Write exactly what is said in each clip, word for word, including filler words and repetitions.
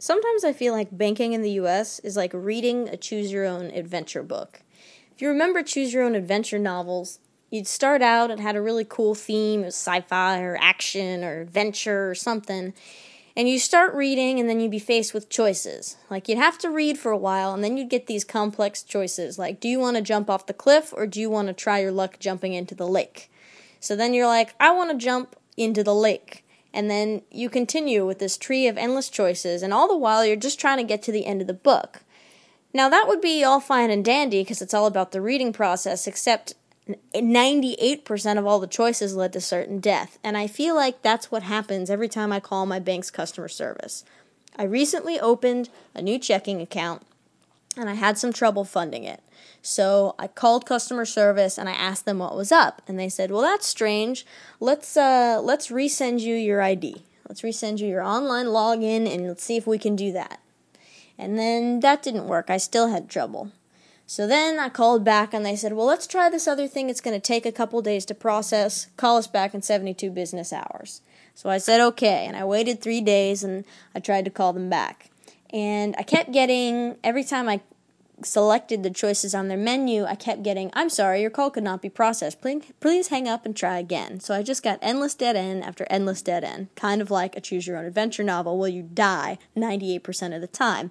Sometimes I feel like banking in the U S is like reading a choose-your-own-adventure book. If you remember choose-your-own-adventure novels, you'd start out and had a really cool theme, it was sci-fi or action or adventure or something, and you start reading and then you'd be faced with choices. Like you'd have to read for a while and then you'd get these complex choices, like do you want to jump off the cliff or do you want to try your luck jumping into the lake? So then you're like, I want to jump into the lake. And then you continue with this tree of endless choices, and all the while you're just trying to get to the end of the book. Now that would be all fine and dandy because it's all about the reading process, except ninety-eight percent of all the choices led to certain death. And I feel like that's what happens every time I call my bank's customer service. I recently opened a new checking account, and I had some trouble funding it. So I called customer service and I asked them what was up, and they said, "Well, that's strange. Let's uh let's resend you your I D. Let's resend you your online login and let's see if we can do that." And then that didn't work. I still had trouble. So then I called back and they said, "Well, let's try this other thing. It's going to take a couple days to process. Call us back in seventy-two business hours." So I said, "Okay," and I waited three days and I tried to call them back. And I kept getting, every time I selected the choices on their menu, I kept getting, "I'm sorry, your call could not be processed. Please, please hang up and try again." So I just got endless dead end after endless dead end, kind of like a choose-your-own-adventure novel where you die ninety-eight percent of the time.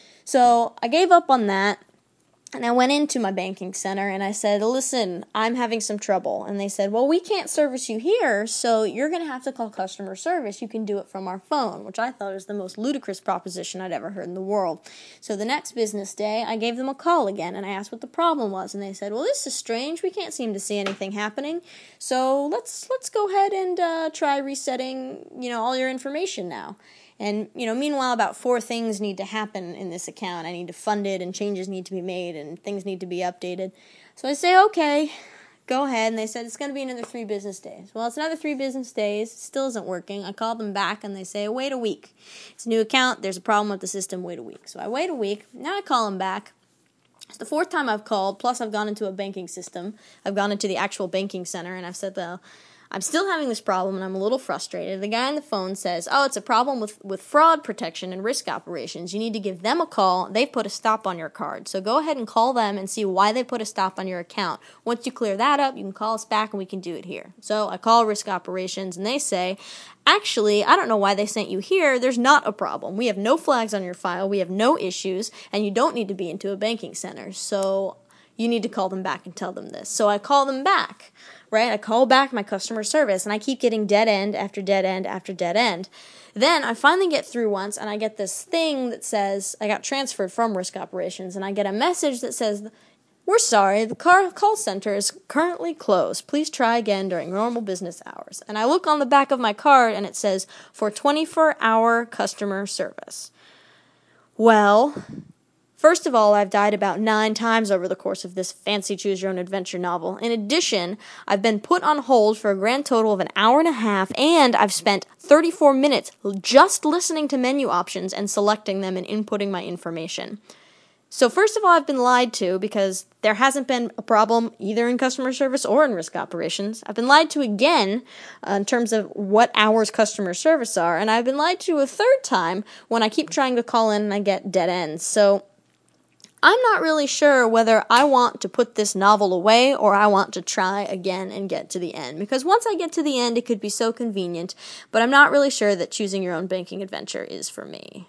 So I gave up on that, and I went into my banking center and I said, "Listen, I'm having some trouble." And they said, "Well, we can't service you here, so you're going to have to call customer service. You can do it from our phone," which I thought was the most ludicrous proposition I'd ever heard in the world. So the next business day, I gave them a call again and I asked what the problem was. And they said, "Well, this is strange. We can't seem to see anything happening. So let's let's go ahead and uh, try resetting, you know, all your information now." And, you know, meanwhile, about four things need to happen in this account. I need to fund it, and changes need to be made, and things need to be updated. So I say, "Okay, go ahead." And they said, "It's going to be another three business days." Well, it's another three business days. It still isn't working. I call them back, and they say, "Wait a week. It's a new account. There's a problem with the system. Wait a week." So I wait a week. Now I call them back. It's the fourth time I've called, plus I've gone into a banking system. I've gone into the actual banking center, and I've said, "Well, I'm still having this problem, and I'm a little frustrated." The guy on the phone says, "Oh, it's a problem with, with fraud protection and risk operations. You need to give them a call. They put a stop on your card. So go ahead and call them and see why they put a stop on your account. Once you clear that up, you can call us back, and we can do it here." So I call risk operations, and they say, "Actually, I don't know why they sent you here. There's not a problem. We have no flags on your file. We have no issues, and you don't need to be into a banking center. So you need to call them back and tell them this." So I call them back. Right? I call back my customer service, and I keep getting dead end after dead end after dead end. Then I finally get through once, and I get this thing that says, I got transferred from risk operations, and I get a message that says, "We're sorry, the car call center is currently closed. Please try again during normal business hours." And I look on the back of my card, and it says, "For twenty-four hour customer service." Well, first of all, I've died about nine times over the course of this fancy choose-your-own-adventure novel. In addition, I've been put on hold for a grand total of an hour and a half, and I've spent thirty-four minutes just listening to menu options and selecting them and inputting my information. So first of all, I've been lied to because there hasn't been a problem either in customer service or in risk operations. I've been lied to again uh, in terms of what hours customer service are, and I've been lied to a third time when I keep trying to call in and I get dead ends. So I'm not really sure whether I want to put this novel away or I want to try again and get to the end. Because once I get to the end, it could be so convenient, but I'm not really sure that choosing your own banking adventure is for me.